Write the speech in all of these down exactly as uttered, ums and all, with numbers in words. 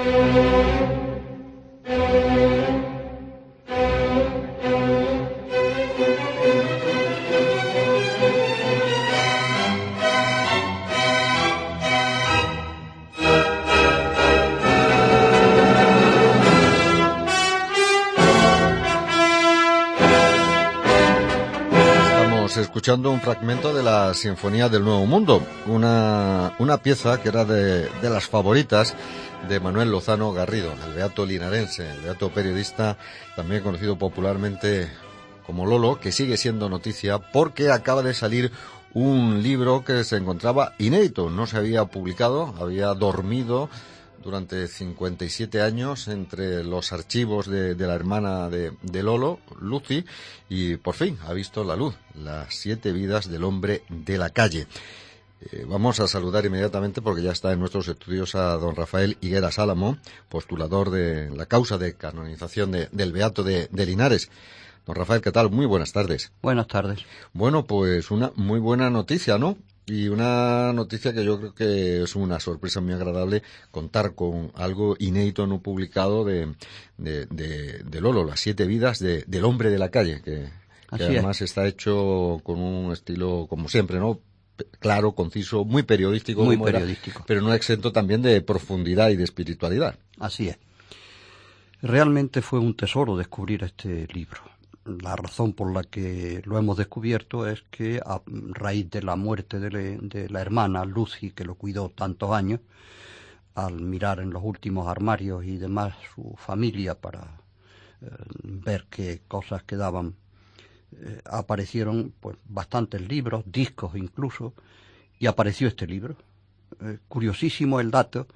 Escuchando un fragmento de la Sinfonía del Nuevo Mundo, una, una pieza que era de, de las favoritas de Manuel Lozano Garrido, el beato linarense, el beato periodista, también conocido popularmente como Lolo, que sigue siendo noticia porque acaba de salir un libro que se encontraba inédito, no se había publicado, había dormido durante cincuenta y siete años entre los archivos de, de la hermana de, de Lolo, Lucy, y por fin ha visto la luz, Las siete vidas del hombre de la calle. Eh, vamos a saludar inmediatamente, porque ya está en nuestros estudios, a don Rafael Higueras Álamo, postulador de la causa de canonización de, del beato de, de Linares. Don Rafael, ¿qué tal? Muy buenas tardes. Buenas tardes. Bueno, pues una muy buena noticia, ¿no? Y una noticia que yo creo que es una sorpresa muy agradable, contar con algo inédito no publicado de, de, de, de Lolo, Las siete vidas de, del hombre de la calle, que, que además es. Está hecho con un estilo, como siempre, ¿no? Claro, conciso, muy periodístico, muy como periodístico. Era, pero no exento también de profundidad y de espiritualidad. Así es. Realmente fue un tesoro descubrir este libro. La razón por la que lo hemos descubierto es que a raíz de la muerte de, le, de la hermana Lucy, que lo cuidó tantos años, al mirar en los últimos armarios y demás su familia para eh, ver qué cosas quedaban, eh, aparecieron pues bastantes libros, discos incluso, y apareció este libro. Eh, curiosísimo el dato,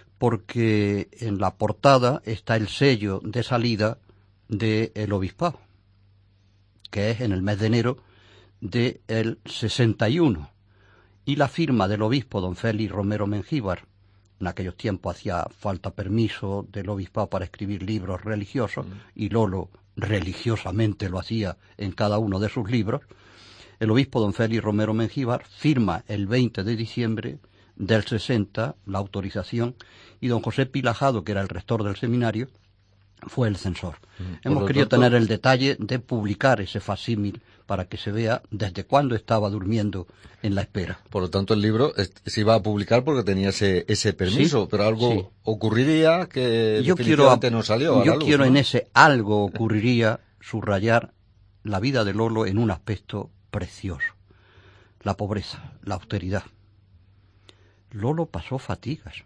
porque en la portada está el sello de salida del obispado, que es en el mes de enero del sesenta y uno, y la firma del obispo don Félix Romero Mengíbar. En aquellos tiempos hacía falta permiso del obispado para escribir libros religiosos, mm. y Lolo religiosamente lo hacía en cada uno de sus libros. El obispo don Félix Romero Mengíbar firma el veinte de diciembre del sesenta la autorización, y don José Pilajado, que era el rector del seminario, fue el censor. Mm, Hemos querido tanto... tener el detalle de publicar ese facsímil para que se vea desde cuándo estaba durmiendo en la espera. Por lo tanto, el libro se iba a publicar porque tenía ese, ese permiso, sí, pero algo sí. ocurriría que yo definitivamente quiero, no salió a Yo la luz, quiero ¿no? En ese algo ocurriría subrayar la vida de Lolo en un aspecto precioso: la pobreza, la austeridad. Lolo pasó fatigas,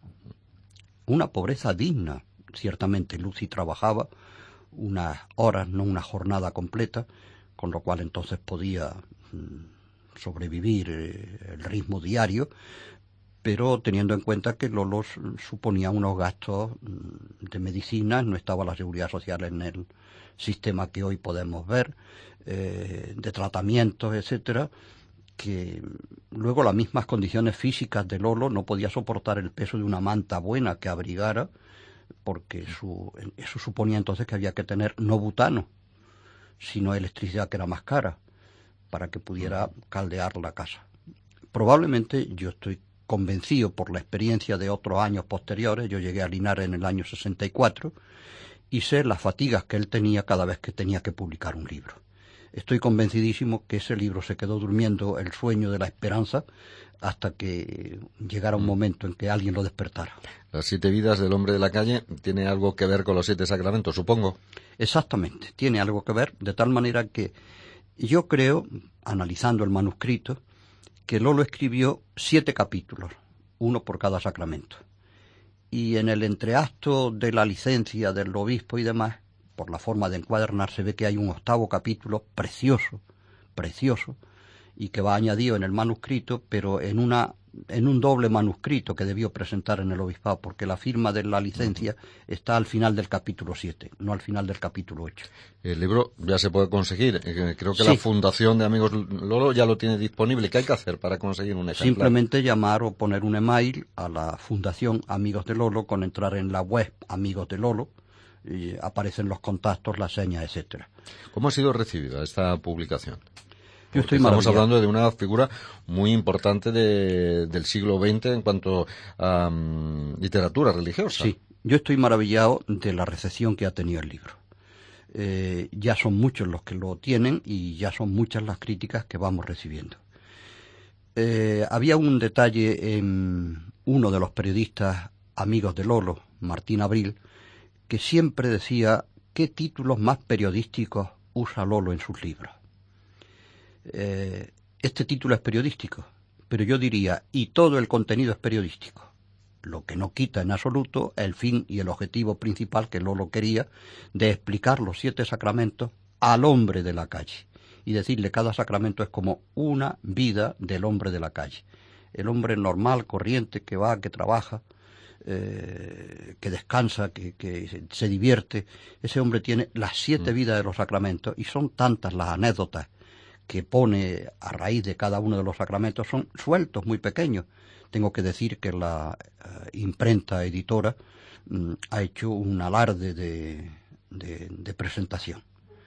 una pobreza digna. Ciertamente Lucy trabajaba unas horas, no una jornada completa, con lo cual entonces podía mm, sobrevivir eh, el ritmo diario, pero teniendo en cuenta que Lolo suponía unos gastos mm, de medicina, no estaba la seguridad social en el sistema que hoy podemos ver, eh, de tratamientos, etcétera, que luego las mismas condiciones físicas de Lolo, no podía soportar el peso de una manta buena que abrigara, porque su, eso suponía entonces que había que tener no butano, sino electricidad, que era más cara, para que pudiera caldear la casa. Probablemente, yo estoy convencido por la experiencia de otros años posteriores, yo llegué a Linares en el año sesenta y cuatro, y sé las fatigas que él tenía cada vez que tenía que publicar un libro. Estoy convencidísimo que ese libro se quedó durmiendo el sueño de la esperanza hasta que llegara un momento en que alguien lo despertara. Las siete vidas del hombre de la calle tiene algo que ver con los siete sacramentos, supongo. Exactamente, tiene algo que ver, de tal manera que yo creo, analizando el manuscrito, que Lolo escribió siete capítulos, uno por cada sacramento. Y en el entreacto de la licencia del obispo y demás, por la forma de encuadernar, se ve que hay un octavo capítulo precioso, precioso, y que va añadido en el manuscrito, pero en una en un doble manuscrito que debió presentar en el obispado, porque la firma de la licencia está al final del capítulo siete, no al final del capítulo ocho. El libro ya se puede conseguir. Creo que sí. La Fundación de Amigos Lolo ya lo tiene disponible. ¿Qué hay que hacer para conseguir un ejemplar? Simplemente llamar o poner un email a la Fundación Amigos de Lolo, con entrar en la web Amigos de Lolo, y aparecen los contactos, las señas, etcétera. ¿Cómo ha sido recibida esta publicación? Yo estoy estamos hablando de una figura muy importante de, del siglo veinte en cuanto a um, literatura religiosa. Sí, Yo estoy maravillado de la recepción que ha tenido el libro. Eh, ya son muchos los que lo tienen y ya son muchas las críticas que vamos recibiendo. Eh, había un detalle en uno de los periodistas amigos de Lolo, Martín Abril, que siempre decía qué títulos más periodísticos usa Lolo en sus libros. Eh, este título es periodístico, pero yo diría, y todo el contenido es periodístico, lo que no quita en absoluto el fin y el objetivo principal que Lolo quería, de explicar los siete sacramentos al hombre de la calle, y decirle cada sacramento es como una vida del hombre de la calle. El hombre normal, corriente, que va, que trabaja, eh, que descansa, que, que se divierte, ese hombre tiene las siete mm. vidas de los sacramentos, y son tantas las anécdotas que pone a raíz de cada uno de los sacramentos, son sueltos muy pequeños. Tengo que decir que la uh, imprenta editora um, ha hecho un alarde de, de, de presentación.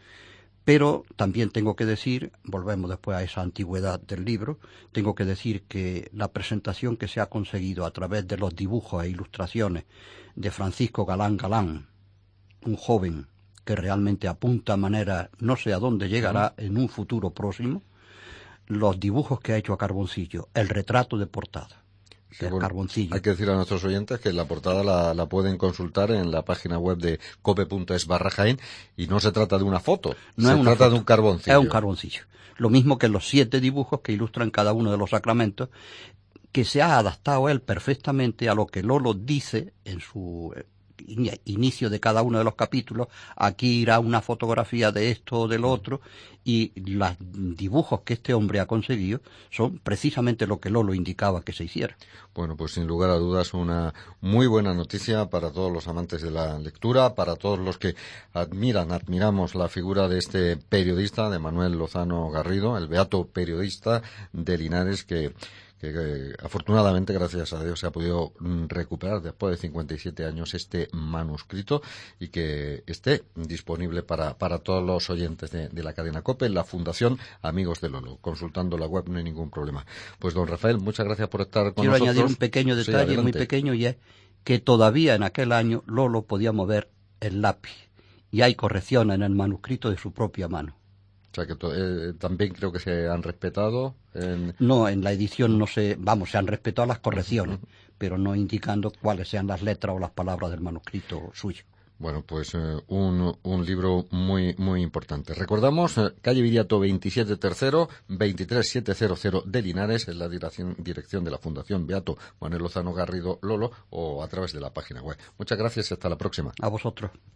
Pero también tengo que decir, volvemos después a esa antigüedad del libro, tengo que decir que la presentación que se ha conseguido a través de los dibujos e ilustraciones de Francisco Galán Galán, un joven que realmente apunta a manera, no sé a dónde llegará en un futuro próximo, los dibujos que ha hecho a carboncillo, el retrato de portada. Sí, bueno, hay que decir a nuestros oyentes que la portada la, la pueden consultar en la página web de cope punto es barra Jaén, y no se trata de una foto, no se es una trata foto, de un carboncillo. Es un carboncillo. Lo mismo que los siete dibujos que ilustran cada uno de los sacramentos, que se ha adaptado él perfectamente a lo que Lolo dice en su inicio de cada uno de los capítulos. Aquí irá una fotografía de esto o del otro, y los dibujos que este hombre ha conseguido son precisamente lo que Lolo indicaba que se hiciera. Bueno, pues sin lugar a dudas una muy buena noticia para todos los amantes de la lectura, para todos los que admiran, admiramos la figura de este periodista, de Manuel Lozano Garrido, el beato periodista de Linares, que Que, que afortunadamente, gracias a Dios, se ha podido recuperar después de cincuenta y siete años este manuscrito, y que esté disponible para, para todos los oyentes de, de la cadena COPE, la Fundación Amigos de Lolo. Consultando la web no hay ningún problema. Pues don Rafael, muchas gracias por estar con Quiero nosotros. Quiero añadir un pequeño detalle, sí, muy pequeño, y es que todavía en aquel año Lolo podía mover el lápiz, y hay correcciones en el manuscrito de su propia mano. O sea que eh, también creo que se han respetado. En... No, en la edición no se, vamos, se han respetado las correcciones, uh-huh. pero no indicando cuáles sean las letras o las palabras del manuscrito suyo. Bueno, pues eh, un, un libro muy muy importante. Recordamos, eh, calle Viriato veintisiete tercero, veintitrés mil setecientos de Linares, es la dirección, dirección de la Fundación Beato Manuel Lozano Garrido Lolo, o a través de la página web. Muchas gracias y hasta la próxima. A vosotros.